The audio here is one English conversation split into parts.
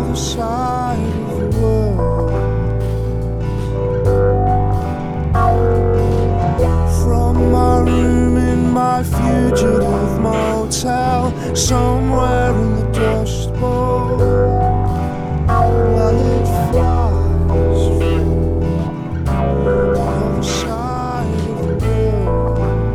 other side of the world. From my room in my fugitive motel, somewhere in the Dust Bowl, well, it flies from the other side of the world.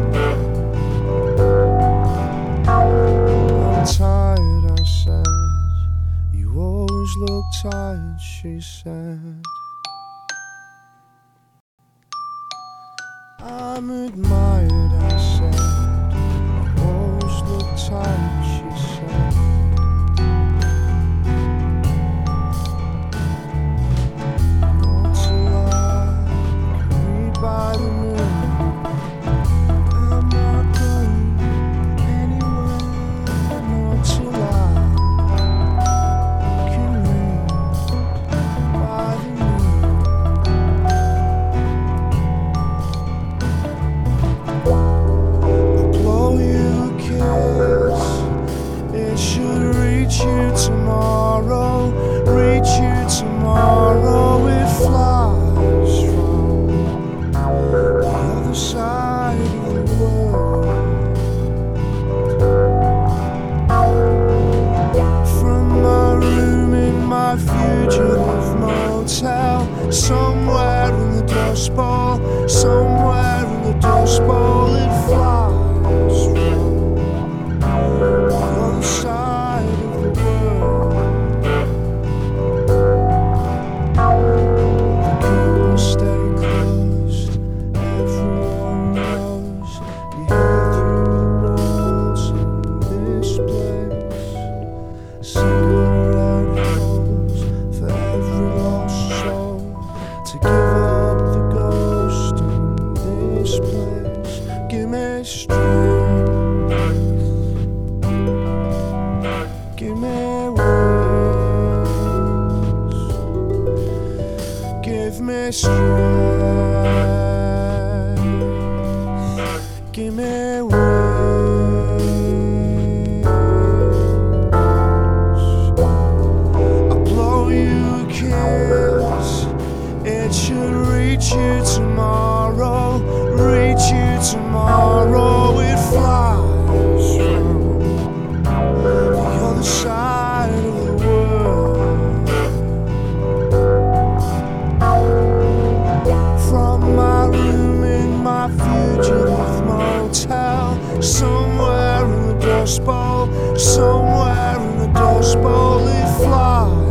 I'm tired, I said. You always look tired, she said. I'm admired, I said. You always look tired, she said. Not till I can read by the moon. I'm not going anywhere. Not till I can read by the moon. Blow you a kiss. It should reach you tomorrow. Reach you tomorrow. It flies from the other side of the world. From my room in my fugitive motel, somewhere in the Dust Bowl, somewhere in the Dust Bowl, it flies from the other side of the world. The curtains stay closed, everyone knows. You hear through the walls in this place. Cigarette holes for every lost soul, to give up the ghost in this place. Give me strength, give me wings, give me strength, give me wings. I'll blow you a kiss. It should reach you tomorrow. Reach you tomorrow. It flies from the other side of the world. From my room in my fugitive motel, somewhere in the Dust Bowl, somewhere in the Dust Bowl, it flies.